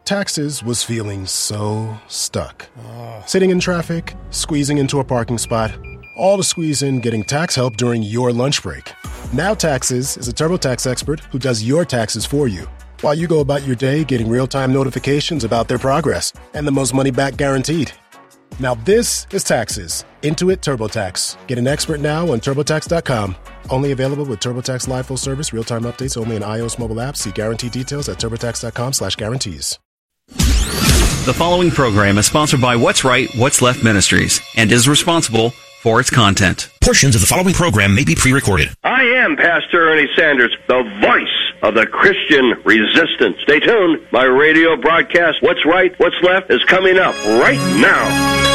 Taxes was feeling so stuck. Sitting in traffic, squeezing into a parking spot, all to squeeze in getting tax help during your lunch break. Now Taxes is a TurboTax expert who does your taxes for you, while you go about your day getting real-time notifications about their progress and the most money back guaranteed. Now this is Taxes. Intuit TurboTax. Get an expert now on TurboTax.com. Only available with TurboTax Live Full Service. Real-time updates only in iOS mobile apps. See guarantee details at TurboTax.com/guarantees. The following program is sponsored by What's Right, What's Left Ministries and is responsible for its content. Portions of the following program may be pre-recorded. I am Pastor Ernie Sanders, the voice of the Christian resistance. Stay tuned. My radio broadcast, What's Right, What's Left, is coming up right now.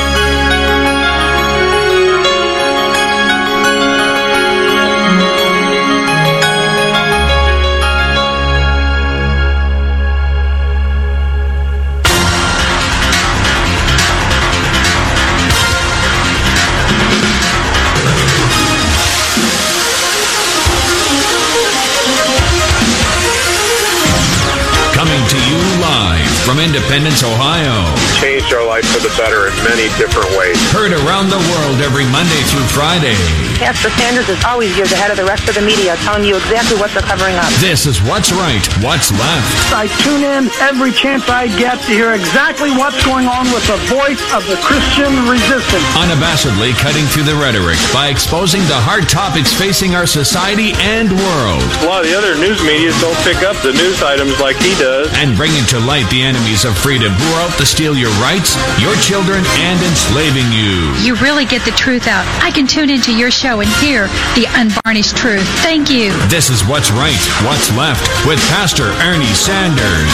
Coming to you live from Independence, Ohio. Changed our life for the better in many different ways. Heard around the world every Monday through Friday. Pastor Sanders is always years ahead of the rest of the media, telling you exactly what they're covering up. This is What's Right, What's Left. I tune in every chance I get to hear exactly what's going on with the voice of the Christian resistance. Unabashedly cutting through the rhetoric by exposing the hard topics facing our society and world. A lot of the other news media don't pick up the news items like he does. And bringing to light the enemies of freedom who are out to steal your rights, your children, and enslaving you. You really get the truth out. I can tune into your show and hear the unvarnished truth. Thank you. This is What's Right, What's Left with Pastor Ernie Sanders.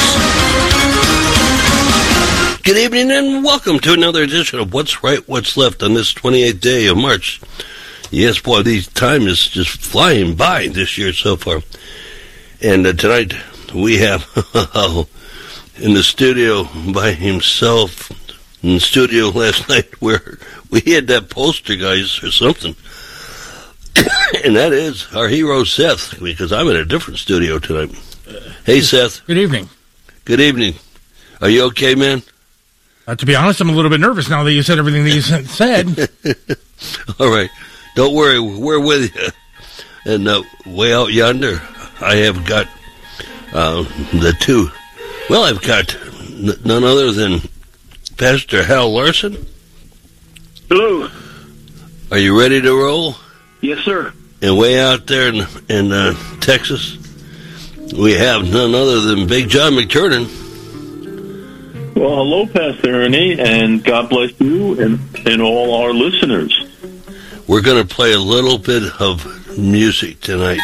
Good evening and welcome to another edition of What's Right, What's Left on this 28th day of March. Yes, boy, the time is just flying by this year so far. And tonight we have in the studio by himself, in the studio last night where we had that poster, guys, or something. And that is our hero, Seth, because I'm in a different studio tonight. Hey, Seth. Good evening. Good evening. Are you okay, man? To be honest, I'm a little bit nervous now that you said everything that you said. All right. Don't worry. We're with you. And way out yonder, I have got the two. Well, I've got none other than Pastor Hal Larson. Hello. Are you ready to roll? Yes, sir. And way out there in Texas, we have none other than Big John McTurnan. Well, hello, Pastor Ernie, and God bless you and all our listeners. We're going to play a little bit of music tonight.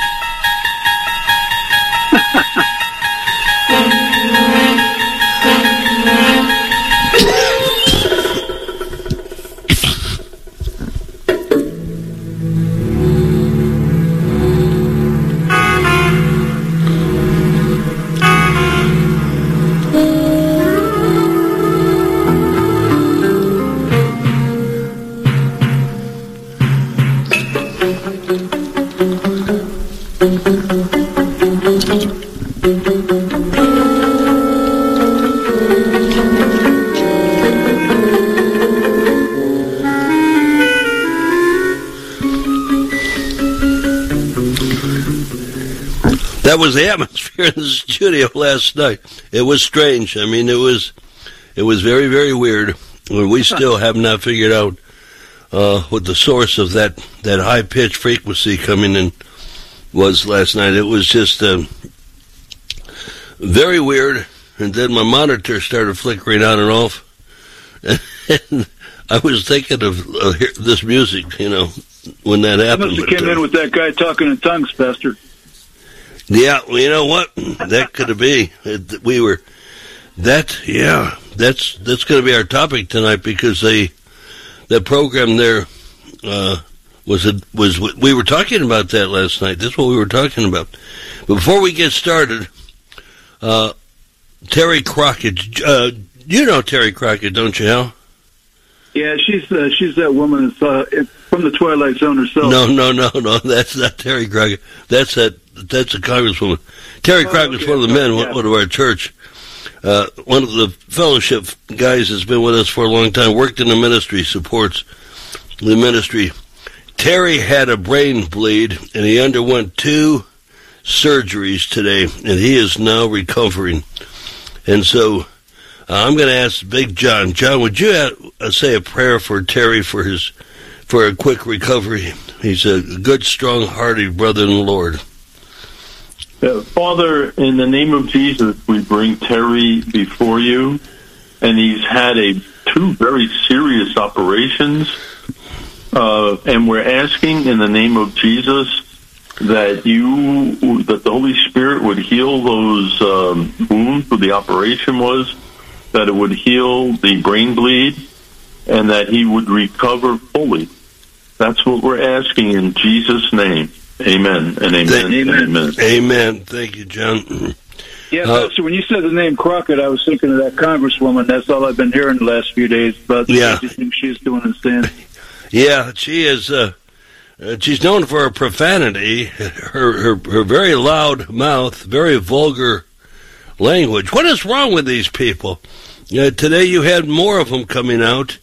That was the atmosphere in the studio last night. It was strange. I mean, it was very, very weird. We still have not figured out what the source of that high-pitched frequency coming in was last night. It was just very weird. And then my monitor started flickering on and off. And I was thinking of this music, you know, when that happened. You must have came in with that guy talking in tongues, Pastor. Yeah, well, you know what? That could be. That's going to be our topic tonight because that program there was we were talking about that last night. That's what we were talking about. But before we get started, Terry Crockett. You know Terry Crockett, don't you, Hal? Yeah, she's that woman from the Twilight Zone herself. No. That's not Terry Crockett. That's a congresswoman. Terry Crockett's one of the men, one of our church. one of the fellowship guys has been with us for a long time, worked in the ministry, supports the ministry. Terry had a brain bleed, and he underwent 2 surgeries today, and he is now recovering. And so I'm going to ask Big John. John, would you say a prayer for Terry for a quick recovery? He's a good, strong-hearted brother in the Lord. Father, in the name of Jesus, we bring Terry before you, and he's had 2 very serious operations, and we're asking in the name of Jesus that the Holy Spirit would heal those wounds where the operation was, that it would heal the brain bleed, and that he would recover fully. That's what we're asking in Jesus' name. Amen and amen. Amen. Amen. Thank you, John. Yeah, Pastor, when you said the name Crockett, I was thinking of that Congresswoman. That's all I've been hearing the last few days. But I think she's doing the same. Yeah, she is. She's known for her profanity, her very loud mouth, very vulgar language. What is wrong with these people? Today you had more of them coming out,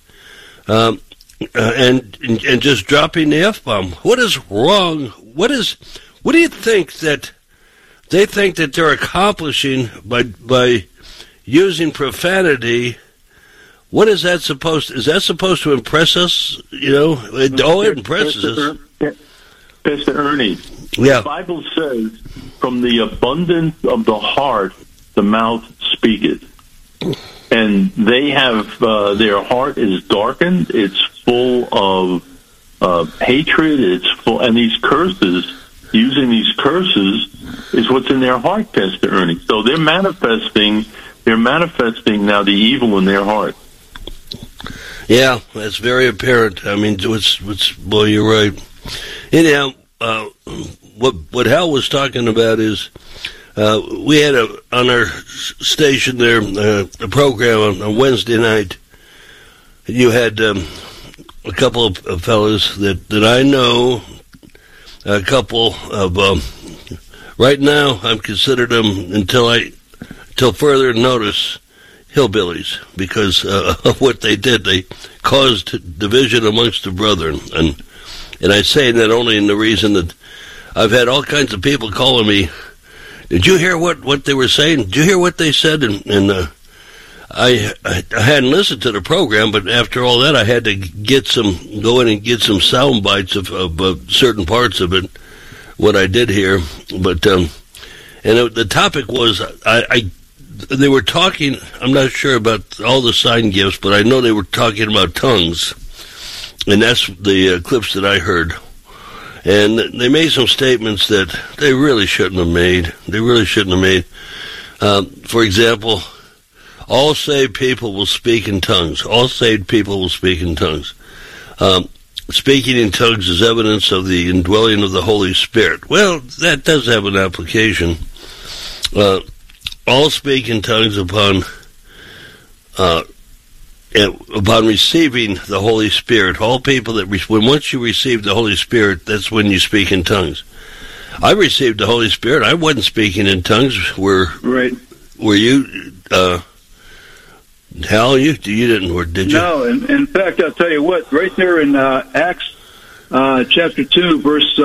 and just dropping the F-bomb. What is wrong? What do you think that they think that they're accomplishing by using profanity? What is that supposed to? Is that supposed to impress us? It impresses us. Pastor Ernie, the Bible says, from the abundance of the heart, the mouth speaketh. And they have, their heart is darkened, it's full of hatred, it's full, and these curses, using these curses, is what's in their heart, Pastor Ernie. So they're manifesting now the evil in their heart. Yeah, that's very apparent. I mean, well, you're right. Anyhow, what Hal was talking about is we had on our station there a program on Wednesday night. You had a couple of fellas that I know, a couple of right now I'm considered them until further notice hillbillies because of what they did. They caused division amongst the brethren, and I say that only in the reason that I've had all kinds of people calling me. Did you hear what they were saying? Did you hear what they said? And I hadn't listened to the program, but after all that, I had to go in and get some sound bites of certain parts of it, what I did hear. But the topic was they were talking. I'm not sure about all the sign gifts, but I know they were talking about tongues, and that's the clips that I heard. And they made some statements that they really shouldn't have made. For example, all saved people will speak in tongues. All saved people will speak in tongues. Speaking in tongues is evidence of the indwelling of the Holy Spirit. Well, that does have an application. All speak in tongues upon receiving the Holy Spirit. All people that once you receive the Holy Spirit, that's when you speak in tongues. I received the Holy Spirit. I wasn't speaking in tongues. Were you? Hal, you didn't, or did you? No. In fact, I'll tell you what. Right there in Acts chapter 2, verse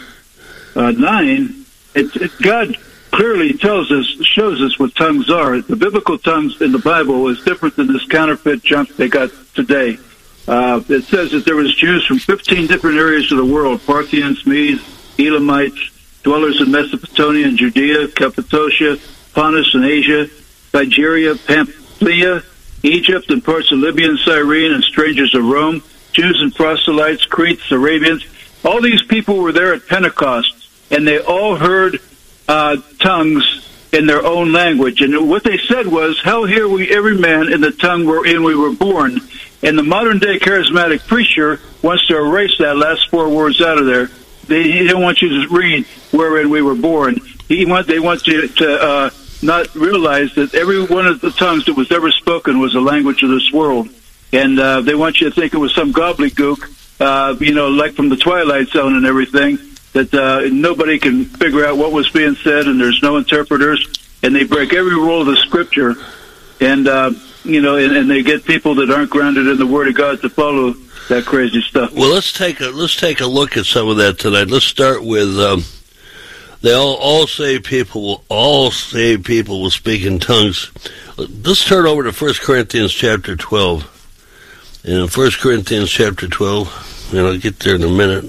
9, God clearly shows us what tongues are. The biblical tongues in the Bible is different than this counterfeit junk they got today. It says that there was Jews from 15 different areas of the world: Parthians, Medes, Elamites, dwellers in Mesopotamia and Judea, Cappadocia, Pontus and Asia, Nigeria, Pamphylia, Egypt, and parts of Libya and Cyrene, and strangers of Rome, Jews and proselytes, Cretes, Arabians. All these people were there at Pentecost, and they all heard tongues in their own language. And what they said was, "How hear we every man in the tongue wherein we were born?" And the modern-day charismatic preacher wants to erase that last 4 words out of there. He don't want you to read "wherein we were born." They want you to not realize that every one of the tongues that was ever spoken was a language of this world. And they want you to think it was some gobbledygook, like from the Twilight Zone and everything, that nobody can figure out what was being said, and there's no interpreters, and they break every rule of the Scripture and and they get people that aren't grounded in the Word of God to follow that crazy stuff. Well, let's take a look at some of that tonight. Let's start with they all say people will speak in tongues. Let's turn over to 1 Corinthians chapter 12. And in 1 Corinthians chapter 12, and I'll get there in a minute.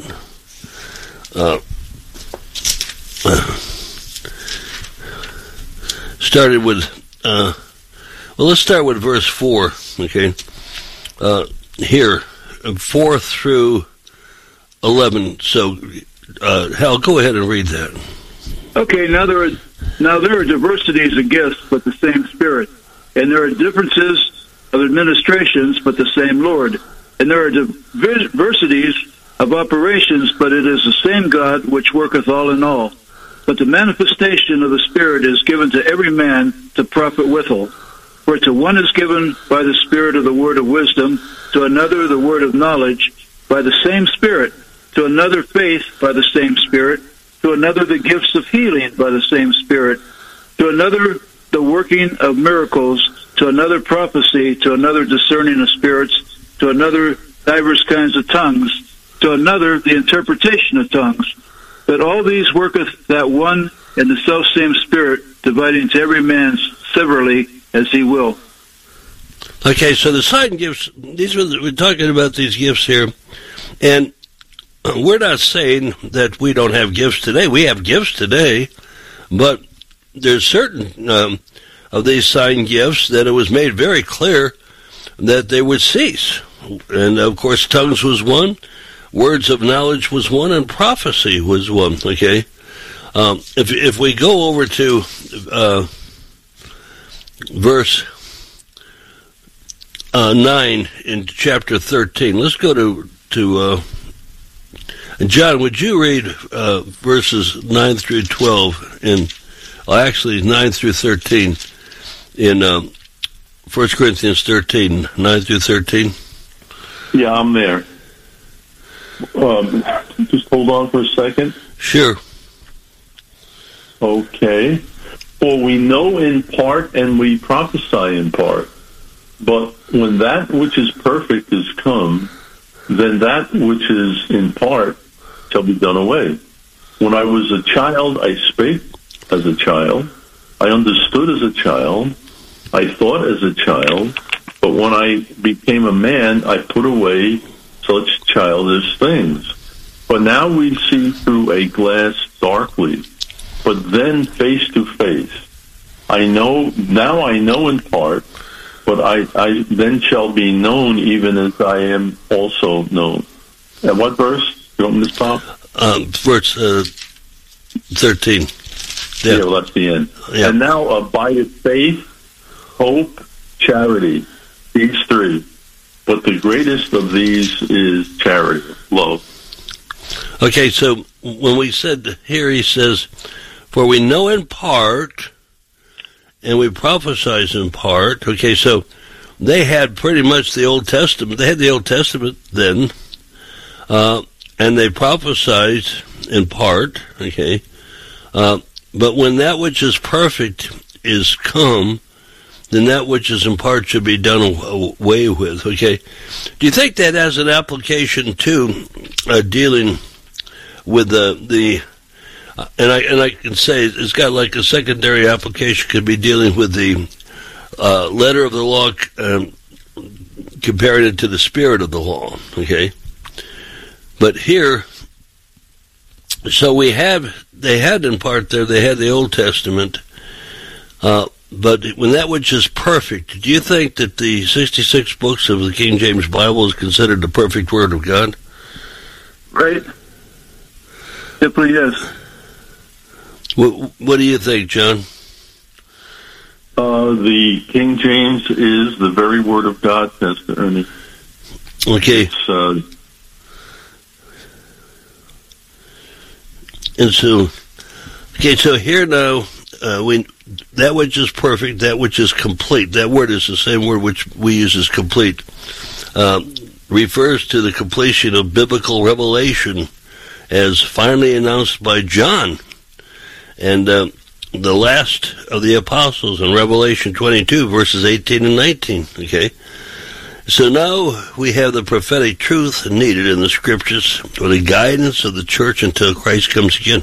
Started with, let's start with verse 4, okay? Here, 4 through 11. So, Hal, go ahead and read that. Okay, now there are diversities of gifts, but the same Spirit. And there are differences of administrations, but the same Lord. And there are diversities of operations, but it is the same God which worketh all in all. But the manifestation of the Spirit is given to every man to profit withal. For to one is given by the Spirit of the word of wisdom, to another the word of knowledge by the same Spirit, to another faith by the same Spirit, to another the gifts of healing by the same Spirit, to another the working of miracles, to another prophecy, to another discerning of spirits, to another divers kinds of tongues, to another the interpretation of tongues. But all these worketh that one and the selfsame Spirit, dividing to every man severally as he will. Okay, so the sign gifts, we're talking about these gifts here, and we're not saying that we don't have gifts today. We have gifts today, but there's certain of these sign gifts that it was made very clear that they would cease. And, of course, tongues was one, words of knowledge was one, and prophecy was one, okay? If we go over to verse 9 in chapter 13, let's go to John, would you read verses 9 through 12 actually 9 through 13 in 1 Corinthians 13, 9 through 13? Yeah, I'm there. Just hold on for a second. Sure. Okay. For we know in part and we prophesy in part. But when that which is perfect is come, then that which is in part shall be done away. When I was a child, I spake as a child. I understood as a child. I thought as a child. But when I became a man, I put away such childish things. For now we see through a glass darkly, but then face to face. I know in part, but I then shall be known even as I am also known. And what verse? You want me to stop? Verse 13. Yeah, well, that's the end. Yeah. And now abideth faith, hope, charity. These three. But the greatest of these is charity, love. Okay, so when we said here, he says, for we know in part, and we prophesize in part. Okay, so they had pretty much the Old Testament. They had the Old Testament then, and they prophesied in part. Okay, but when that which is perfect is come, then that which is in part should be done away with. Okay, do you think that has an application to dealing with the and I can say it's got like a secondary application, could be dealing with the letter of the law, comparing it to the spirit of the law. Okay, but here, so they had in part there, they had the Old Testament, but when that which is perfect, do you think that the 66 books of the King James Bible is considered the perfect Word of God? Right. Simply yes. What do you think, John? The King James is the very Word of God, Pastor Ernie. Okay. So here now, that which is perfect, that which is complete, that word is the same word which we use as complete, refers to the completion of biblical revelation as finally announced by John. And the last of the apostles in Revelation 22, verses 18 and 19, okay? So now we have the prophetic truth needed in the scriptures for the guidance of the church until Christ comes again.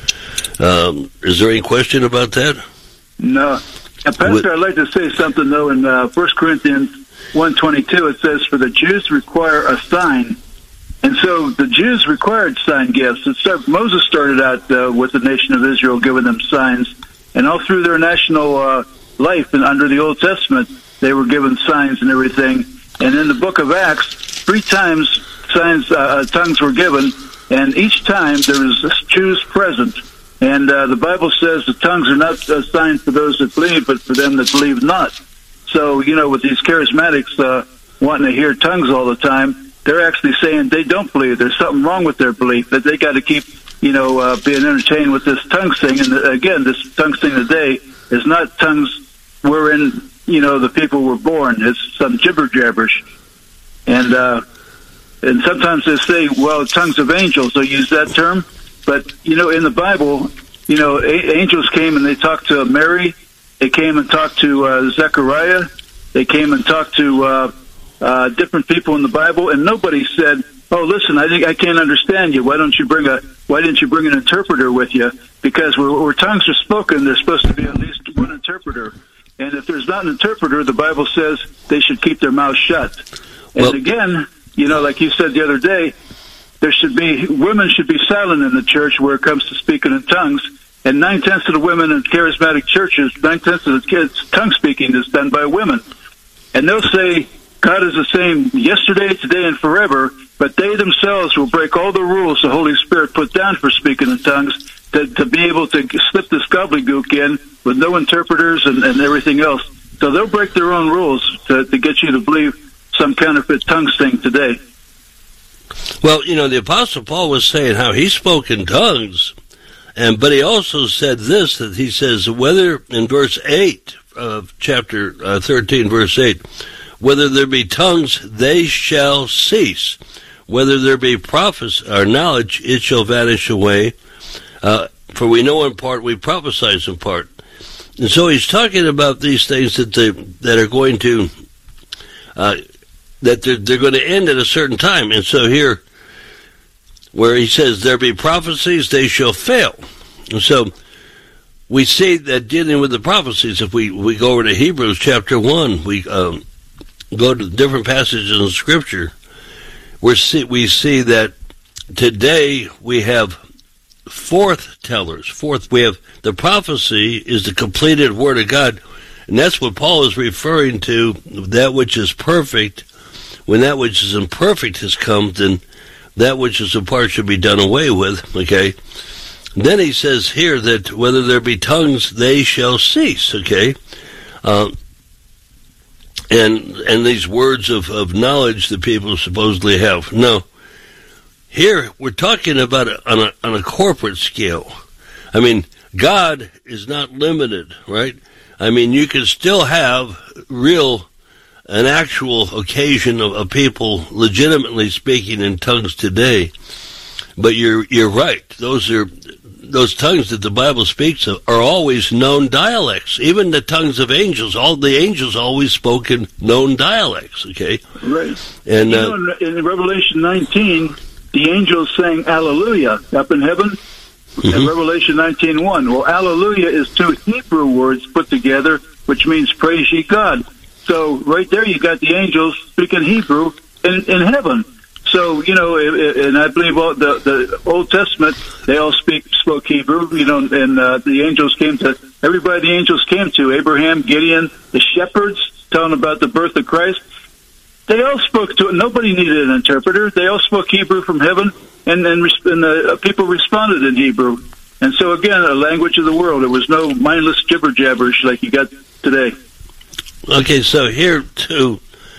Is there any question about that? No. Pastor, I'd like to say something, though. In 1 Corinthians 1:22, it says, "For the Jews require a sign." And so the Jews required sign gifts. Moses started out with the nation of Israel giving them signs. And all through their national life and under the Old Testament, they were given signs and everything. And in the book of Acts, 3 times tongues were given, and each time there was Jews present. And the Bible says the tongues are not a sign for those that believe, but for them that believe not. So, with these charismatics wanting to hear tongues all the time, they're actually saying they don't believe. There's something wrong with their belief, that they got to keep, being entertained with this tongue thing. And again, this tongue thing today is not tongues wherein, the people were born. It's some gibber-jabberish. And sometimes they say, well, tongues of angels, they'll use that term. But, in the Bible, angels came and they talked to Mary. They came and talked to Zechariah. They came and talked to different people in the Bible, and nobody said, "Oh, listen, I can't understand you. Why didn't you bring an interpreter with you?" Because where tongues are spoken, there's supposed to be at least one interpreter. And if there's not an interpreter, the Bible says they should keep their mouth shut. And again, like you said the other day, women should be silent in the church where it comes to speaking in tongues. And 9/10 of the women in charismatic churches, 9/10 of the kids' tongue speaking is done by women. And they'll say, God is the same yesterday, today, and forever, but they themselves will break all the rules the Holy Spirit put down for speaking in tongues to be able to slip this gobbledygook in with no interpreters and everything else. So they'll break their own rules to get you to believe some counterfeit tongues thing today. Well, the Apostle Paul was saying how he spoke in tongues, but he also said this, that he says, whether, in verse 8 of chapter 13, verse 8, whether there be tongues, they shall cease. Whether there be prophecy or knowledge, it shall vanish away. For we know in part, we prophesy in part. And so he's talking about these things that are going to that they're going to end at a certain time. And so here, where he says there be prophecies, they shall fail. And so we see that dealing with the prophecies, if we go over to Hebrews chapter 1, we go to different passages in Scripture, we see that today we have forth-tellers. We have the prophecy is the completed Word of God, and that's what Paul is referring to, that which is perfect. When that which is imperfect has come, then that which is apart should be done away with, okay? Then he says here that whether there be tongues, they shall cease, okay? And these words of knowledge that people supposedly have. No. Here, we're talking about it on a corporate scale. I mean, God is not limited, right? I mean, you can still have an actual occasion of people legitimately speaking in tongues today. But you're right. Those tongues that the Bible speaks of are always known dialects. Even the tongues of angels, all the angels always spoke in known dialects, okay? Right. And in Revelation 19, the angels sang Alleluia up in heaven. In Revelation 19:1. Well, Alleluia is 2 Hebrew words put together, which means praise ye God. So right there you got the angels speaking Hebrew in heaven. So, and I believe the Old Testament, they all spoke Hebrew, and the angels everybody the angels came to, Abraham, Gideon, the shepherds, telling about the birth of Christ. They all spoke to it. Nobody needed an interpreter. They all spoke Hebrew from heaven, and the people responded in Hebrew. And so, again, a language of the world. There was no mindless jibber-jabberish like you got today. Okay, so here, too,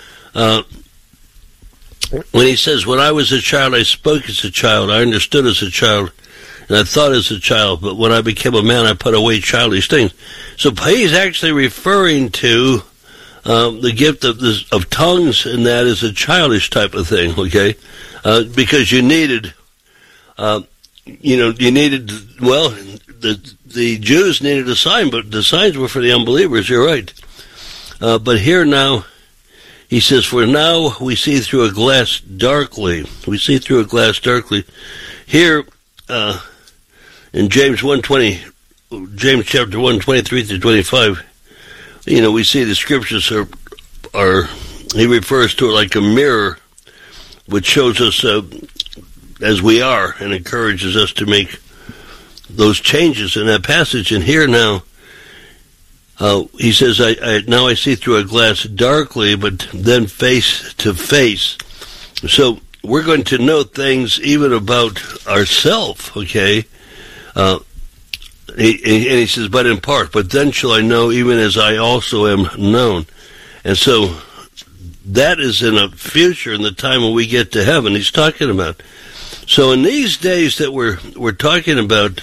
when he says, when I was a child, I spoke as a child, I understood as a child, and I thought as a child, but when I became a man, I put away childish things. So he's actually referring to the gift of tongues, and that is a childish type of thing, okay? Because you needed you needed, well, the Jews needed a sign, but the signs were for the unbelievers, you're right. But here now, he says, for now we see through a glass darkly. We see through a glass darkly. Here, in James chapter 1, 23 through 25, we see the scriptures are he refers to it like a mirror, which shows us as we are and encourages us to make those changes in that passage. And here now, he says, now I see through a glass darkly, but then face to face. So we're going to know things even about ourselves, okay? And he says, but in part, but then shall I know even as I also am known. And so that is in a future, in the time when we get to heaven, he's talking about. So in these days that we're talking about,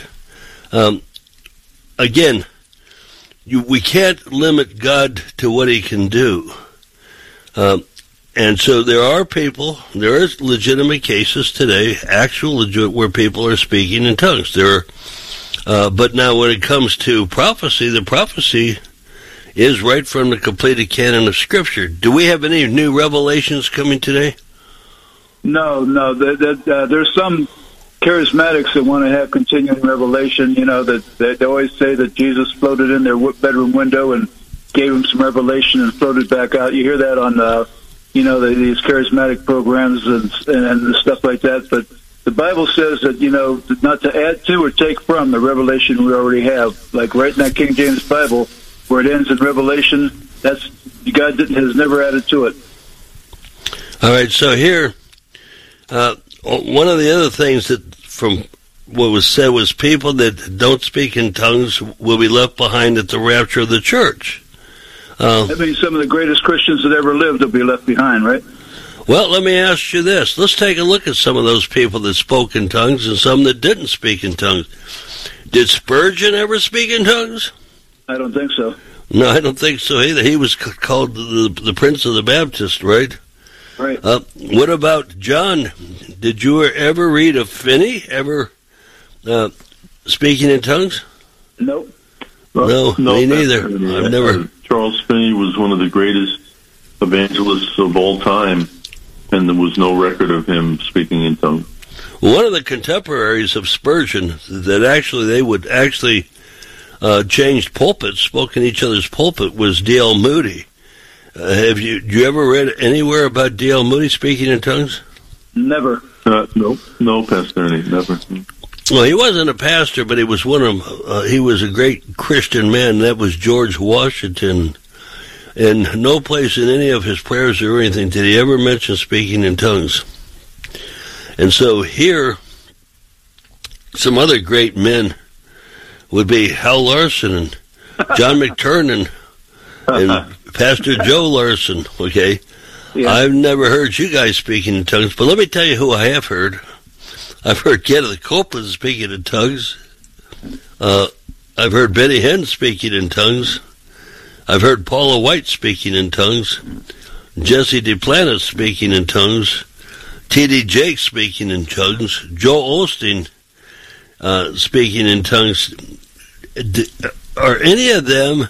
again, we can't limit God to what he can do. And so there are legitimate cases today, where people are speaking in tongues. But now when it comes to prophecy, the prophecy is right from the completed canon of Scripture. Do we have any new revelations coming today? No. There's some charismatics that want to have continuing revelation. That they always say that Jesus floated in their bedroom window and gave them some revelation and floated back out. You hear that on these charismatic programs and stuff like that. But the Bible says that not to add to or take from the revelation we already have. Like right in that King James Bible, where it ends in Revelation, that's God has never added to it. All right, so here, one of the other things that from what was said was people that don't speak in tongues will be left behind at the rapture of the church. That means some of the greatest Christians that ever lived will be left behind, right? Well, let me ask you this. Let's take a look at some of those people that spoke in tongues and some that didn't speak in tongues. Did Spurgeon ever speak in tongues? I don't think so. No, I don't think so either. He was called the Prince of the Baptist, right? Right. What about John? Did you ever read of Finney ever speaking in tongues? Nope. No, me neither. I've never. Charles Finney was one of the greatest evangelists of all time, and there was no record of him speaking in tongues. One of the contemporaries of Spurgeon that they would changed pulpits, spoke in each other's pulpit, was D.L. Moody. Have you ever read anywhere about D.L. Moody speaking in tongues? Never. No, Pastor Ernie, never. Well, he wasn't a pastor, but he was he was a great Christian man. That was George Washington. And no place in any of his prayers or anything did he ever mention speaking in tongues. And so here, some other great men would be Hal Larson and John McTurnan and Pastor Joe Larson, okay? Yeah. I've never heard you guys speaking in tongues, but let me tell you who I have heard. I've heard Kenneth Copeland speaking in tongues. I've heard Benny Hinn speaking in tongues. I've heard Paula White speaking in tongues. Jesse Duplantis speaking in tongues. T.D. Jakes speaking in tongues. Joel Osteen speaking in tongues. Are any of them,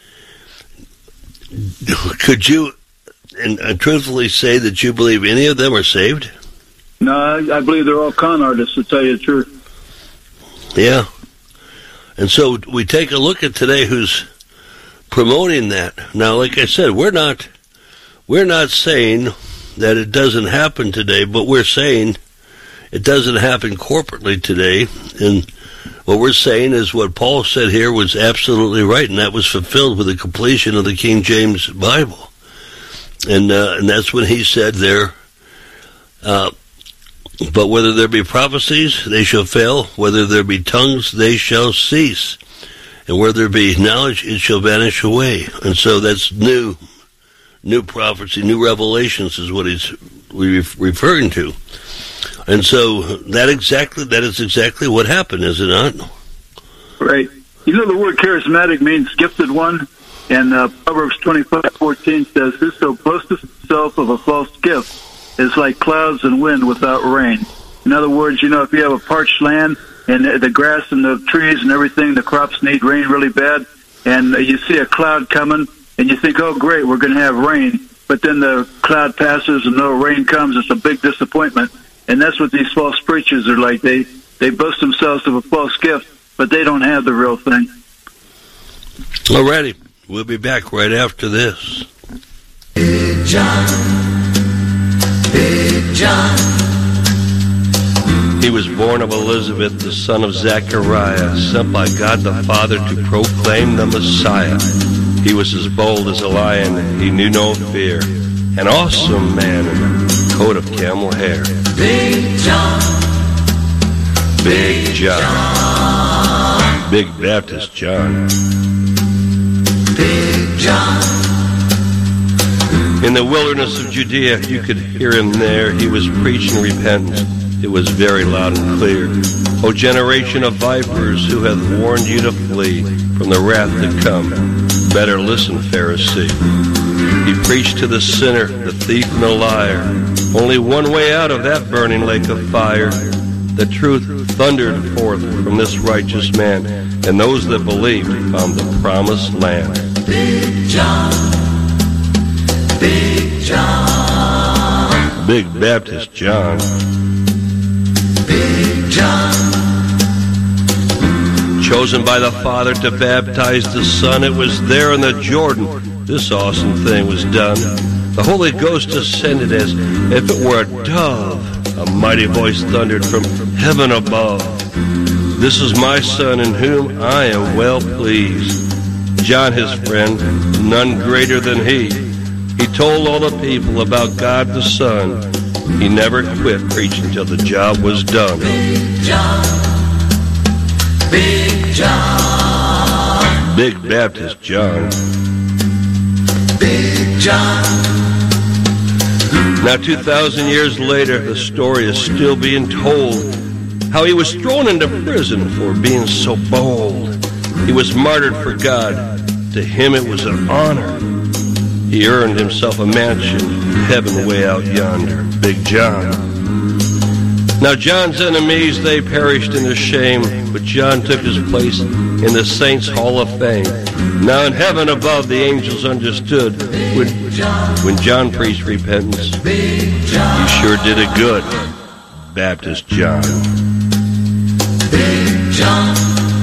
could you and truthfully say that you believe any of them are saved? No, I believe they're all con artists, to tell you the truth. Yeah. And so we take a look at today who's promoting that. Now, like I said, we're not saying that it doesn't happen today, but we're saying it doesn't happen corporately today. And what we're saying is what Paul said here was absolutely right, and that was fulfilled with the completion of the King James Bible. And that's when he said there, but whether there be prophecies, they shall fail. Whether there be tongues, they shall cease. And where there be knowledge, it shall vanish away. And so that's new prophecy, new revelations is what he's referring to. And so that is exactly what happened, is it not? Right. You know, the word charismatic means gifted one, and Proverbs 25:14 says, "Whoso boasteth himself of a false gift is like clouds and wind without rain." In other words, you know, if you have a parched land and the grass and the trees and everything, the crops need rain really bad, and you see a cloud coming, and you think, oh, great, we're going to have rain. But then the cloud passes and no rain comes. It's a big disappointment. And that's what these false preachers are like. They boast themselves of a false gift, but they don't have the real thing. All righty. We'll be back right after this. Big John. Big John. He was born of Elizabeth, the son of Zechariah, sent by God the Father to proclaim the Messiah. He was as bold as a lion, he knew no fear, an awesome man in a coat of camel hair. Big John, Big John, Big Baptist John, Big John. In the wilderness of Judea, you could hear him there. He was preaching repentance. It was very loud and clear. O generation of vipers, who hath warned you to flee from the wrath to come? Better listen, Pharisee. He preached to the sinner, the thief, and the liar. Only one way out of that burning lake of fire. The truth thundered forth from this righteous man, and those that believed found the promised land. Big John, Big John, Big Baptist John, Big John. Chosen by the Father to baptize the Son, it was there in the Jordan this awesome thing was done. The Holy Ghost descended as if it were a dove. A mighty voice thundered from heaven above. This is my Son in whom I am well pleased. John, his friend, none greater than he. He told all the people about God the Son. He never quit preaching till the job was done. Big John, Big John, Big Baptist John, Big John. Now 2,000 years later, the story is still being told. How he was thrown into prison for being so bold. He was martyred for God. To him it was an honor. He earned himself a mansion in heaven way out yonder. Big John. Now John's enemies, they perished in their shame, but John took his place in the Saints' Hall of Fame. Now in heaven above, the angels understood when John preached repentance. He sure did it good. Baptist John. Big John.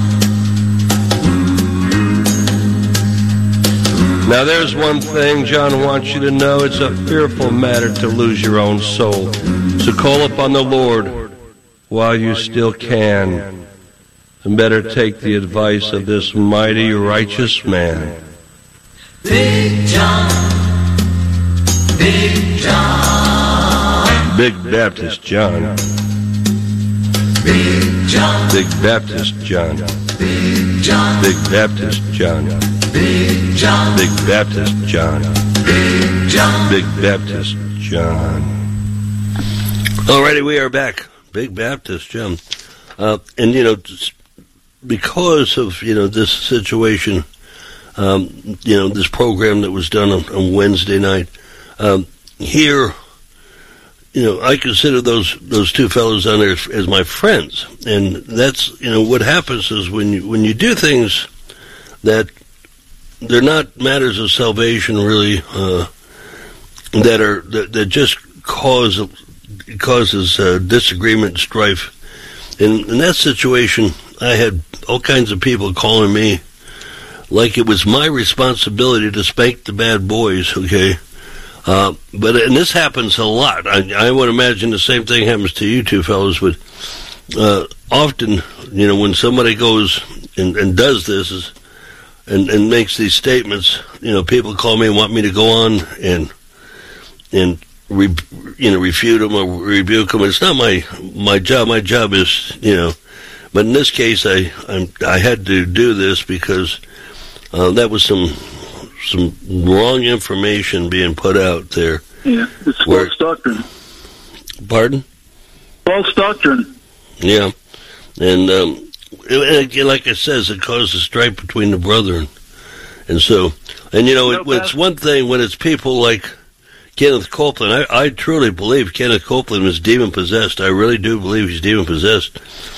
Now there's one thing John wants you to know. It's a fearful matter to lose your own soul. So call upon the Lord while you still can. And better take the advice of this mighty righteous man. Big John. Big John. Big Baptist John. Big John. Big Baptist John. Big John. Big Baptist John. Big John. Big Baptist John. Big John. Big Baptist John. Alrighty, we are back. Big Baptist John. And, you know, because of, you know, this situation, you know, this program that was done on Wednesday night, here, you know, I consider those two fellows on there as my friends. And that's, you know, what happens is when you do things that they're not matters of salvation really, that just causes disagreement and strife. In that situation, I had all kinds of people calling me like it was my responsibility to spank the bad boys, okay? And this happens a lot. I would imagine the same thing happens to you two fellows, but often, you know, when somebody goes and does this and makes these statements, you know, people call me and want me to go on and refute them or rebuke them. It's not my job. My job is, you know, but in this case, I had to do this because that was some wrong information being put out there. Yeah, it's false doctrine. Pardon? False doctrine. Yeah, and again, like it says, it causes strife between the brethren, and so, and you know, it's one thing when it's people like Kenneth Copeland. I truly believe Kenneth Copeland is demon-possessed. I really do believe he's demon-possessed.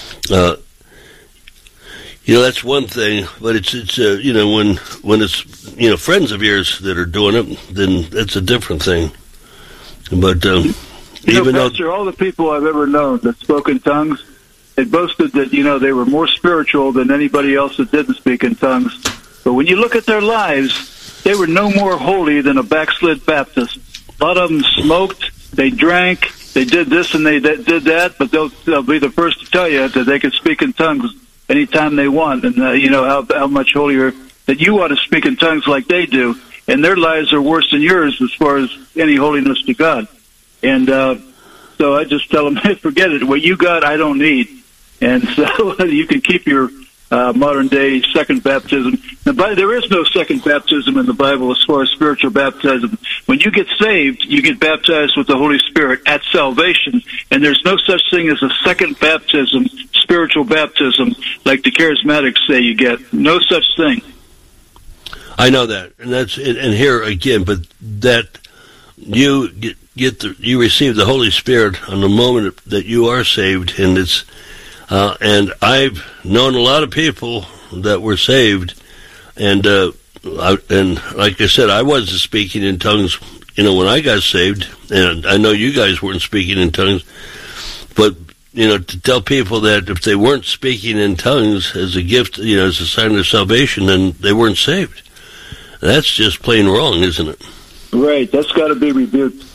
That's one thing, but it's when it's, friends of yours that are doing it, then it's a different thing. But, Pastor, all the people I've ever known that spoke in tongues, they boasted that, they were more spiritual than anybody else that didn't speak in tongues. But when you look at their lives, they were no more holy than a backslid Baptist. A lot of them smoked, they drank, they did this and they did that, but they'll be the first to tell you that they can speak in tongues anytime they want, and how much holier that you ought to speak in tongues like they do, and their lives are worse than yours as far as any holiness to God. And so I just tell them, hey, forget it. What you got, I don't need. And so you can keep your modern day second baptism. Now, there is no second baptism in the Bible as far as spiritual baptism. When you get saved, you get baptized with the Holy Spirit at salvation, and there's no such thing as a second baptism, spiritual baptism, like the charismatics say you get. No such thing. I know that, and here again, but that you you receive the Holy Spirit on the moment that you are saved, and it's. And I've known a lot of people that were saved, and like I said, I wasn't speaking in tongues, when I got saved, and I know you guys weren't speaking in tongues, but, to tell people that if they weren't speaking in tongues as a gift, as a sign of salvation, then they weren't saved. That's just plain wrong, isn't it? Right, that's got to be rebuked.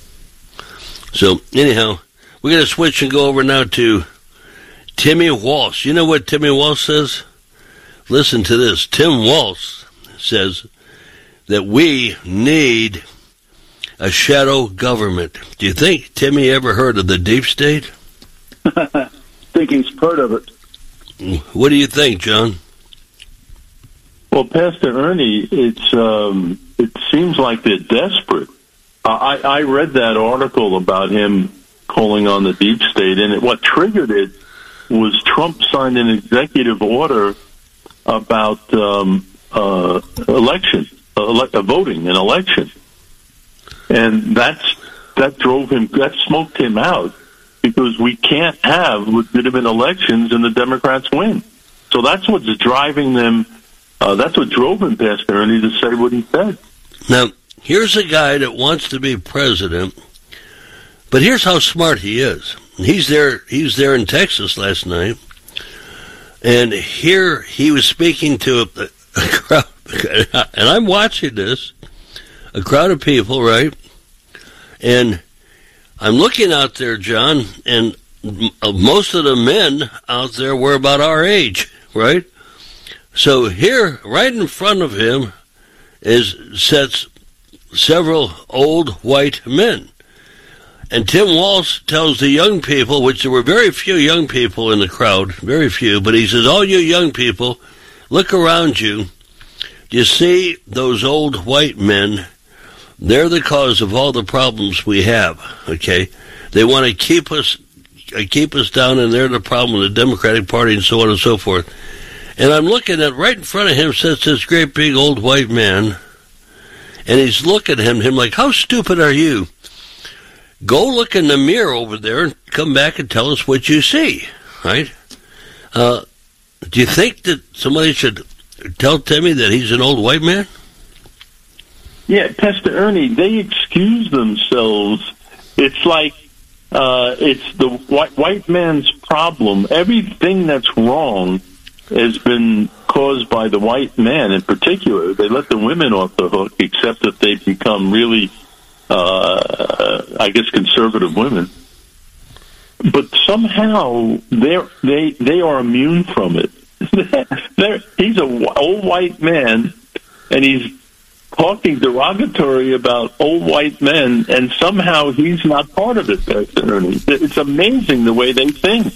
So, anyhow, we're going to switch and go over now to Timmy Walsh. You know what Timmy Walsh says? Listen to this. Tim Walsh says that we need a shadow government. Do you think Timmy ever heard of the deep state? I think he's part of it. What do you think, John? Well, Pastor Ernie, it seems like they're desperate. I read that article about him calling on the deep state, and what triggered it was Trump signed an executive order about election, voting in election, and that smoked him out, because we can't have legitimate elections and the Democrats win. So that's what's driving them. That's what drove him, Pastor Ernie, to say what he said. Now, here's a guy that wants to be president, but here's how smart he is. He's there in Texas last night, and here he was speaking to a crowd, and I'm watching this, a crowd of people, right? And I'm looking out there, John, and most of the men out there were about our age, right? So here, right in front of him, sits several old white men. And Tim Walsh tells the young people, which there were very few young people in the crowd, very few, but he says, all you young people, look around you. Do you see those old white men? They're the cause of all the problems we have, okay? They want to keep us down, and they're the problem with the Democratic Party and so on and so forth. And I'm looking at, right in front of him sits this great big old white man, and he's looking at him like, how stupid are you? Go look in the mirror over there and come back and tell us what you see, right? Do you think that somebody should tell Timmy that he's an old white man? Yeah, Pastor Ernie, they excuse themselves. It's like it's the white man's problem. Everything that's wrong has been caused by the white man in particular. They let the women off the hook, except that they become really conservative women, but somehow they are immune from it. He's an old white man, and he's talking derogatory about old white men, and somehow he's not part of it. It's amazing the way they think.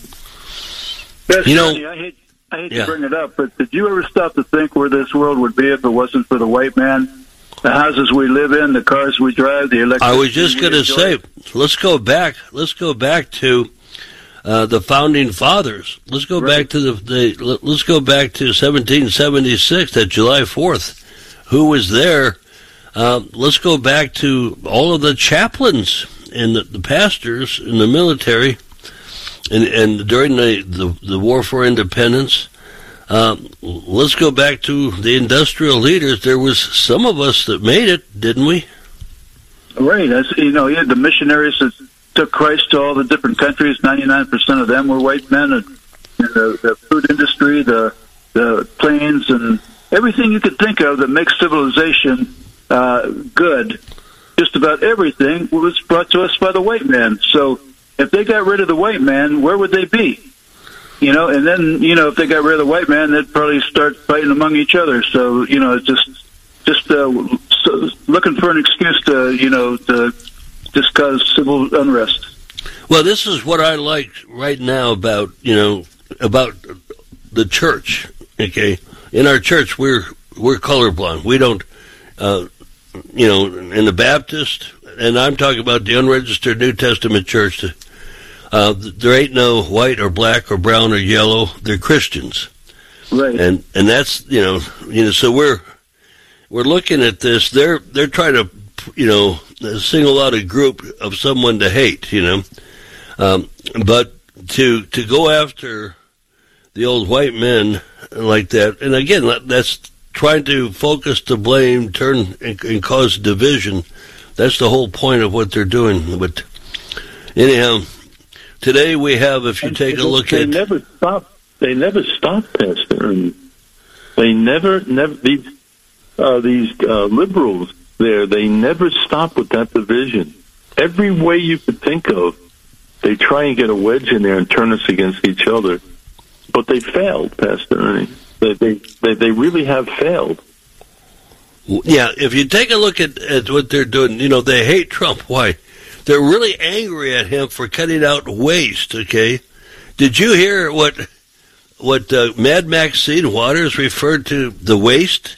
I hate to bring it up, but did you ever stop to think where this world would be if it wasn't for the white man? The houses we live in, the cars we drive, the electricity. I was just going to say, let's go back to the founding fathers. Let's go back to let's go back to 1776, that July 4th. Who was there let's go back to all of the chaplains and the pastors in the military, and during the War for Independence. Let's go back to the industrial leaders. There was some of us that made it, didn't we? Right. You had the missionaries that took Christ to all the different countries. 99% of them were white men. And the food industry, the planes, and everything you could think of that makes civilization good. Just about everything was brought to us by the white man. So if they got rid of the white man, where would they be? And then, if they got rid of the white man, they'd probably start fighting among each other. So, just looking for an excuse to just cause civil unrest. Well, this is what I like right now about the church. Okay, in our church, we're colorblind. We don't, in the Baptist, and I'm talking about the unregistered New Testament church. There ain't no white or black or brown or yellow. They're Christians, right? And that's so we're looking at this. They're trying to single out a group of someone to hate, but to go after the old white men like that, and again that's trying to focus the blame, turn and cause division. That's the whole point of what they're doing. But anyhow. Today we have, if you take a look at... They never stop, Pastor. And they never these liberals there, they never stop with that division. Every way you could think of, they try and get a wedge in there and turn us against each other. But they failed, Pastor Ernie. They really have failed. Yeah, if you take a look at what they're doing, they hate Trump. Why? They're really angry at him for cutting out waste, okay? Did you hear what Mad Maxine Waters referred to the waste?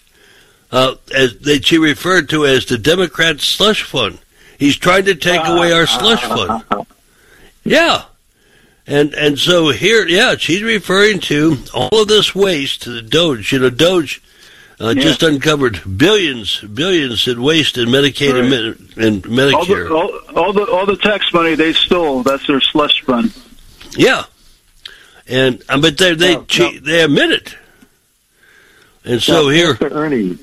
That she referred to as the Democrat slush fund. He's trying to take away our slush fund. Yeah. And so here, she's referring to all of this waste to the Doge. Doge just uncovered billions in waste in Medicaid and Medicare. All the tax money they stole, that's their slush fund. Yeah, but they admit it. And so here, Mr. Ernie,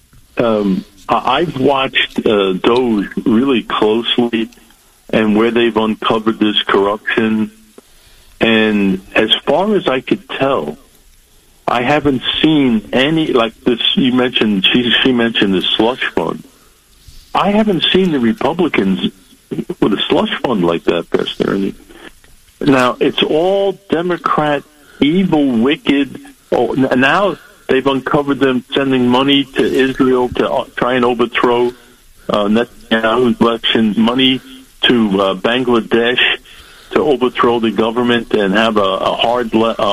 I've watched Doge really closely, and where they've uncovered this corruption. And as far as I could tell, I haven't seen any like this. You mentioned she mentioned the slush fund. I haven't seen the Republicans with a slush fund like that, Pastor Ernie. Now it's all Democrat, evil, wicked. Oh, now they've uncovered them sending money to Israel to try and overthrow Netanyahu's election. Money to Bangladesh to overthrow the government and have a hard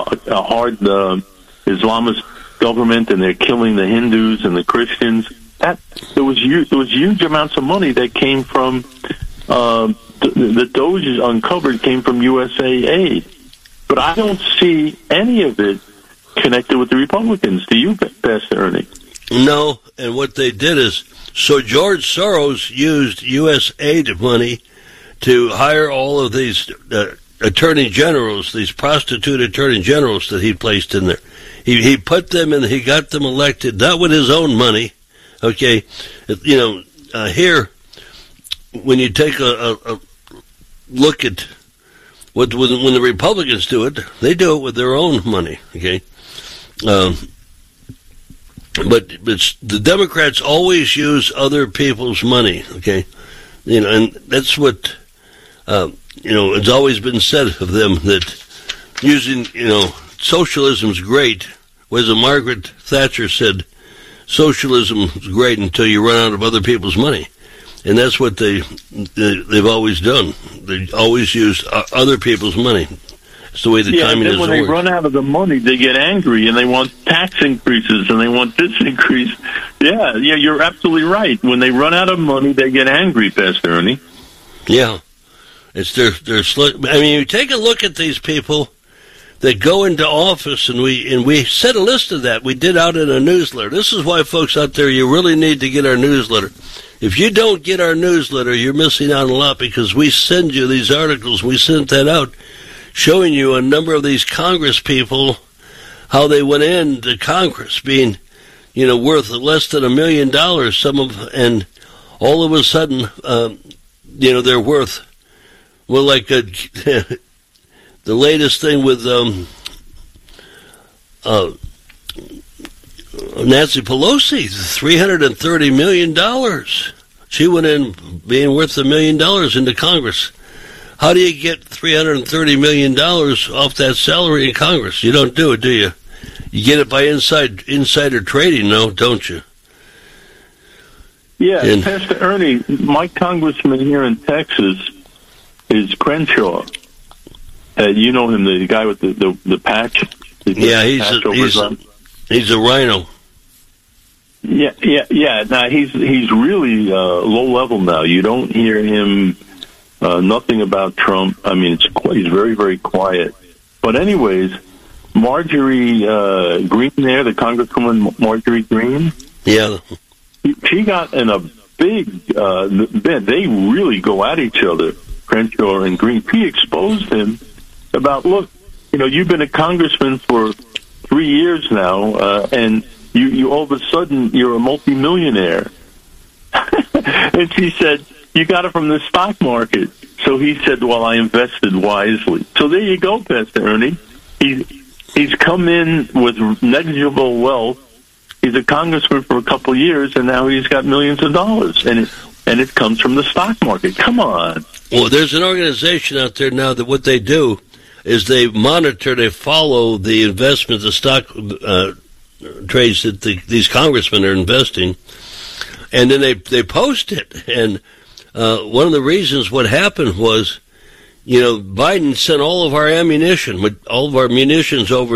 Islamist government, and they're killing the Hindus and the Christians. There was huge amounts of money that came from the Doge uncovered came from USAID, but I don't see any of it connected with the Republicans. Do you, Pastor Ernie? No, and what they did is, so George Soros used USAID money to hire all of these attorney generals, these prostitute attorney generals that he placed in there. He put them in, he got them elected, not with his own money. Okay, here, when you take a look at when the Republicans do it, they do it with their own money. Okay, but the Democrats always use other people's money. Okay, and that's what it's always been said of them, that using socialism's great. As Margaret Thatcher said, socialism is great until you run out of other people's money. And that's what they've always done. They always use other people's money. It's the way the communism works. When they run out of the money, they get angry, and they want tax increases, and they want this increase. Yeah, you're absolutely right. When they run out of money, they get angry, Pastor Ernie. Yeah. It's their I mean, you take a look at these people. that go into office, and we set a list of that. We did out in a newsletter. This is why, folks out there, you really need to get our newsletter. If you don't get our newsletter, you're missing out on a lot, because we send you these articles. We sent that out showing you a number of these Congress people, how they went into Congress being, worth less than $1 million, and all of a sudden, they're worth, well, like the latest thing with Nancy Pelosi, $330 million. She went in being worth $1 million into Congress. How do you get $330 million off that salary in Congress? You don't do it, do you? You get it by insider trading, no, don't you? Yeah, Pastor Ernie, my congressman here in Texas is Crenshaw. You know him, the guy with the patch. Yeah, he's a rhino. Yeah. Now he's really low level now. You don't hear him nothing about Trump. I mean, he's very, very quiet. But anyways, Marjorie Greene there, the Congresswoman Marjorie Greene. Yeah. She got in a big they really go at each other, Crenshaw and Greene. She exposed him about, look, you've been a congressman for 3 years now, and you all of a sudden you're a multimillionaire. And she said, you got it from the stock market. So he said, well, I invested wisely. So there you go, Pastor Ernie. He's come in with negligible wealth. He's a congressman for a couple of years, and now he's got millions of dollars, and it comes from the stock market. Come on. Well, there's an organization out there now that what they do is they monitor, they follow the investment, the stock trades that these congressmen are investing, and then they post it. And one of the reasons what happened was, Biden sent all of our munitions over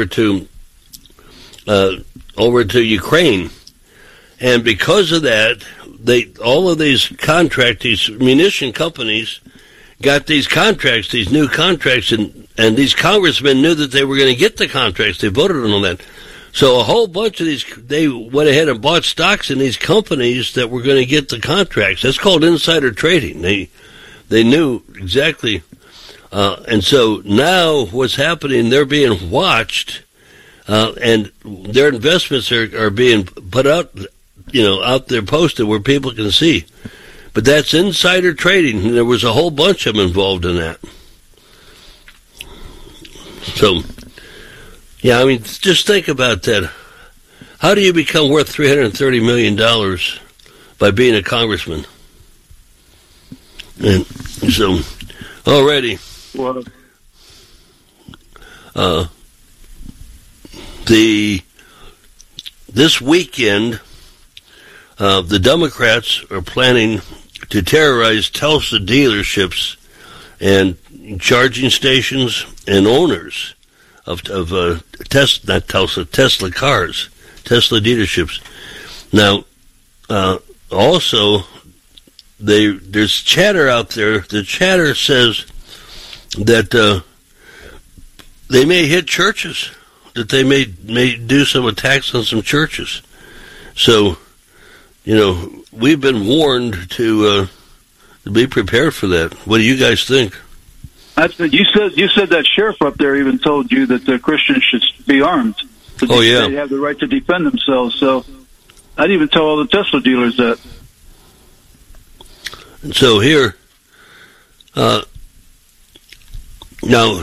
to Ukraine, and because of that, all of these munition companies got these contracts, these new contracts, and these congressmen knew that they were going to get the contracts. They voted on that. So a whole bunch of they went ahead and bought stocks in these companies that were going to get the contracts. That's called insider trading. They knew exactly. And so now what's happening, they're being watched, and their investments are being put out, out there posted where people can see. But that's insider trading, and there was a whole bunch of them involved in that. So, yeah, I mean, just think about that. How do you become worth $330 million by being a congressman? And so, already, this weekend, the Democrats are planning to terrorize Tesla dealerships and charging stations and owners of Tesla cars, Tesla dealerships. Now, also, there's chatter out there. The chatter says that they may hit churches, that they may do some attacks on some churches. So, we've been warned to be prepared for that. What do you guys think? You said that sheriff up there even told you that the Christians should be armed. Oh, yeah. They have the right to defend themselves. So I'd even tell all the Tesla dealers that. And so here, now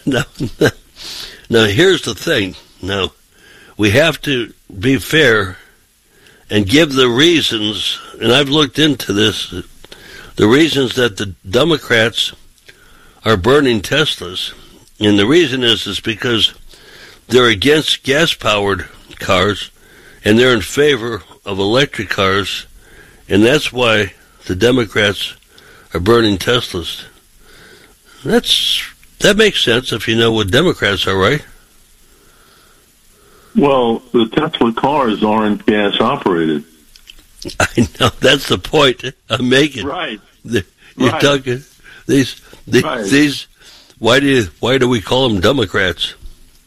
here's the thing. Now, we have to be fair and give the reasons, and I've looked into this, the reasons that the Democrats are burning Teslas. And the reason is because they're against gas-powered cars, and they're in favor of electric cars, and that's why the Democrats are burning Teslas. That makes sense if you know what Democrats are, right? Well, the Tesla cars aren't gas operated. I know, that's the point I'm making. Right. You're talking these. Why do we call them Democrats?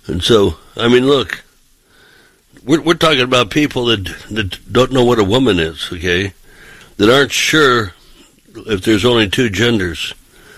And so, I mean, look, we're talking about people that don't know what a woman is, okay? That aren't sure if there's only two genders.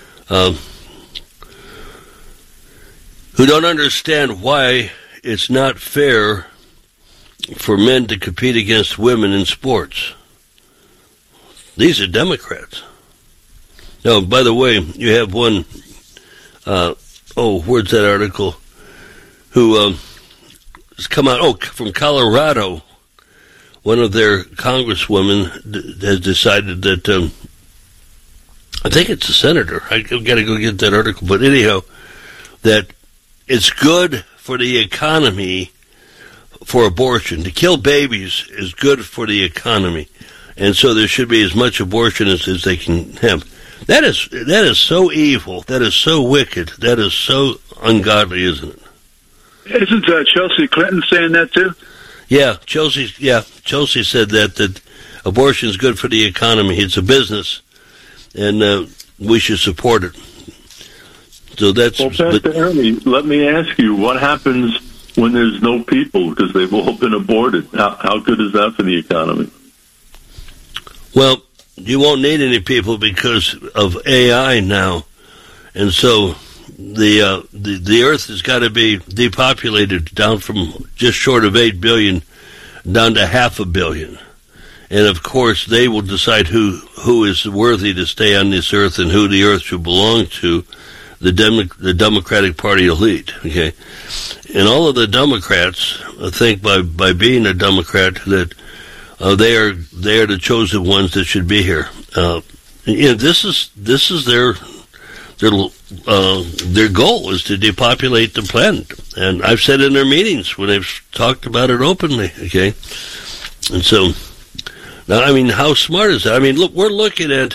Who don't understand why it's not fair for men to compete against women in sports. These are Democrats. Now, by the way, you have one, where's that article, who has come out, from Colorado. One of their congresswomen has decided that, I think it's a senator, I've got to go get that article, but anyhow, that it's good for the economy for abortion. To kill babies is good for the economy. And so there should be as much abortion as they can have. That is so evil. That is so wicked. That is so ungodly, isn't it? Isn't Chelsea Clinton saying that too? Yeah, Chelsea said that abortion is good for the economy. It's a business, and we should support it. So that's. Well, Pastor Ernie, let me ask you, what happens when there's no people because they've all been aborted? How good is that for the economy? Well, you won't need any people because of AI now, and so the Earth has got to be depopulated down from just short of 8 billion down to 500 million. And of course, they will decide who is worthy to stay on this Earth and who the Earth should belong to. The Democratic Party elite, okay, and all of the Democrats think by being a Democrat that they are the chosen ones that should be here. This is their goal is to depopulate the planet, and I've said in their meetings when they've talked about it openly, okay, and so now I mean, how smart is that? I mean, look, we're looking at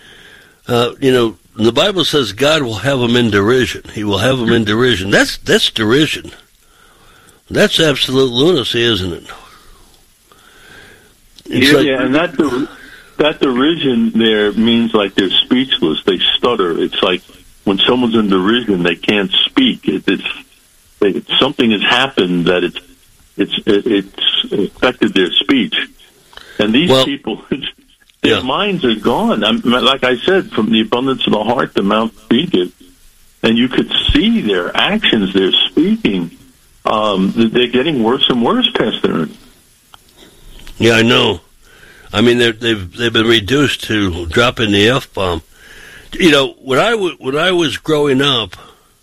the Bible says God will have them in derision. He will have them in derision. That's derision. That's absolute lunacy, isn't it? And that derision there means like they're speechless. They stutter. It's like when someone's in derision, they can't speak. Something has happened that it's affected their speech. And these people. Their minds are gone. Like I said, from the abundance of the heart, the mouth speaketh. And you could see their actions, their speaking. They're getting worse and worse, Pastor. Yeah, I know. I mean, they've been reduced to dropping the F-bomb. You know, when I was growing up,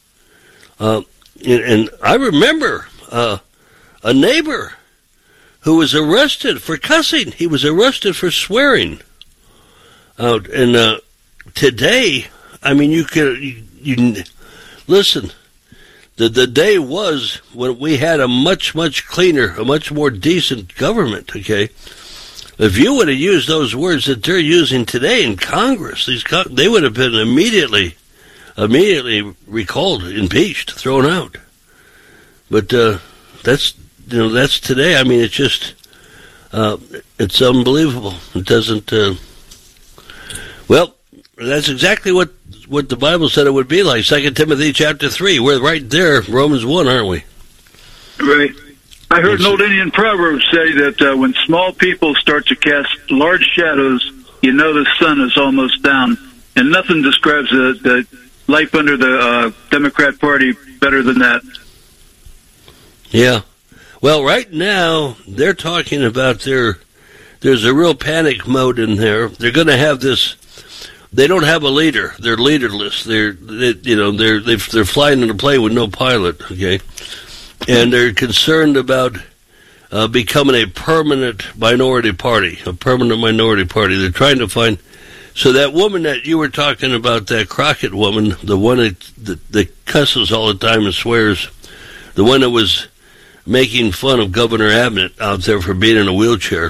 and I remember a neighbor who was arrested for cussing. He was arrested for swearing. And today, I mean, you listen. The day was when we had a much cleaner, a much more decent government. Okay, if you would have used those words that they're using today in Congress, they would have been immediately recalled, impeached, thrown out. But that's today. I mean, it's just it's unbelievable. It doesn't. Well, that's exactly what the Bible said it would be like. 2 Timothy chapter 3. We're right there, Romans 1, aren't we? Right. I heard an old Indian proverb say that when small people start to cast large shadows, you know the sun is almost down. And nothing describes the life under the Democrat Party better than that. Yeah. Well, right now, they're talking about there's a real panic mode in there. They're going to have this. They don't have a leader. They're leaderless. They're flying in a plane with no pilot. Okay, and they're concerned about becoming a permanent minority party. They're trying to find. So that woman that you were talking about, that Crockett woman, the one that cusses all the time and swears, the one that was making fun of Governor Abbott out there for being in a wheelchair.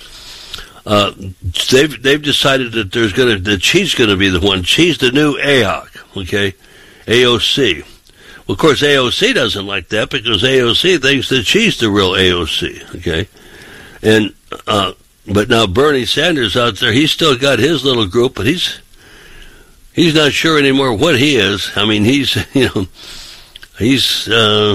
They've decided that she's going to be the one. She's the new AOC, okay? AOC. Well, of course, AOC doesn't like that because AOC thinks that she's the real AOC, okay? And but now Bernie Sanders out there, he's still got his little group, but he's not sure anymore what he is. I mean, he's He's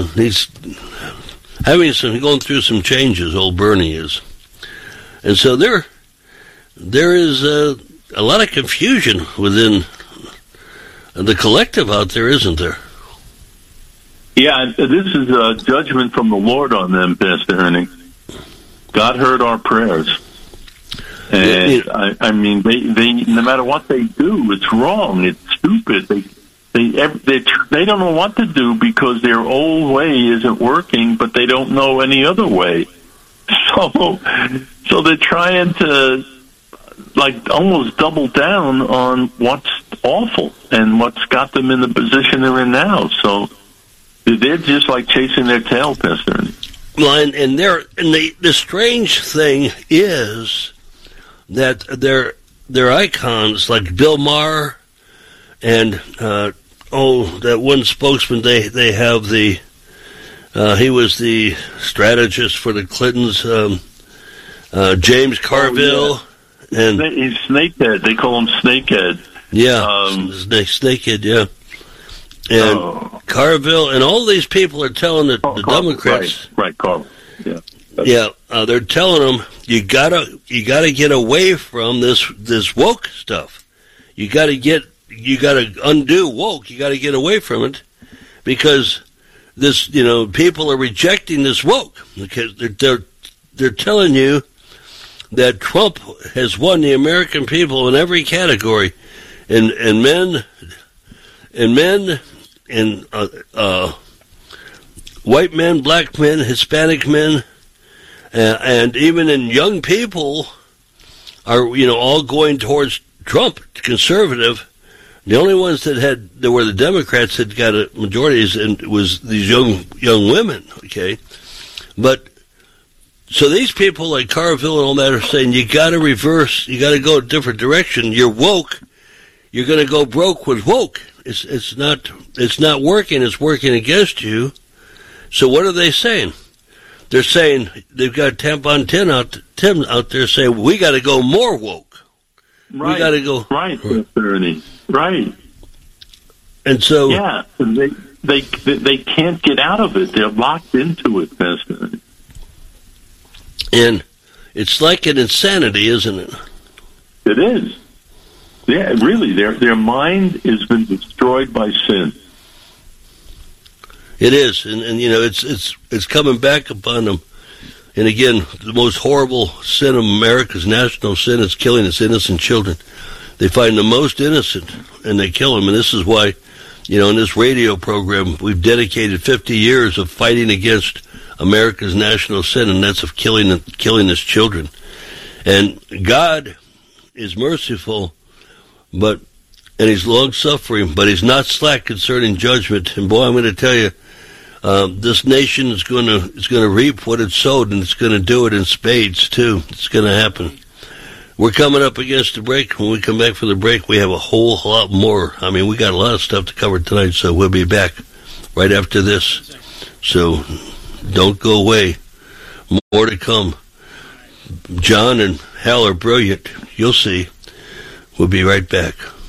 going through some changes, old Bernie is. And so there is a lot of confusion within the collective out there, isn't there? Yeah, this is a judgment from the Lord on them, Pastor Ernie. God heard our prayers. And I mean, they no matter what they do, it's wrong. It's stupid. They don't know what to do because their old way isn't working, but they don't know any other way. So they're trying to like almost double down on what's awful and what's got them in the position they're in now. So they're just like chasing their tail, Pastor Ernie. Well, and the strange thing is that their icons like Bill Maher and that one spokesman they have he was the strategist for the Clintons, James Carville. And he's Snakehead. They call him Snakehead. Yeah, Snakehead, yeah. And Carville and all these people are telling the Democrats. Right, Carville. Yeah. They're telling them you gotta get away from this woke stuff. You gotta undo woke. You gotta get away from it because this, people are rejecting this woke because they're telling you that Trump has won the American people in every category, and men, and white men, black men, Hispanic men, and even in young people are all going towards Trump, conservative. The only ones that were the Democrats that got a majority and was these young women. Okay, but. So these people like Carville and all that are saying you got to reverse, you got to go a different direction. You're woke, you're going to go broke with woke. It's not working. It's working against you. So what are they saying? They're saying they've got Tim out there saying we got to go more woke. Right. We got to go right, Ernie. Right. And so they can't get out of it. They're locked into it, Pastor Ernie. And it's like an insanity, isn't it? It is. Yeah, really. Their mind has been destroyed by sin. It is, and it's coming back upon them. And again, the most horrible sin of America's national sin is killing its innocent children. They find the most innocent and they kill them. And this is why, in this radio program, we've dedicated 50 years of fighting against America's national sin, and that's of killing its children. And God is merciful, and He's long-suffering, but He's not slack concerning judgment. And boy, I'm going to tell you, this nation is going to reap what it sowed, and it's going to do it in spades too. It's going to happen. We're coming up against the break. When we come back from the break, we have a whole lot more. I mean, we got a lot of stuff to cover tonight, so we'll be back right after this. So don't go away. More to come. John and Hal are brilliant. You'll see. We'll be right back.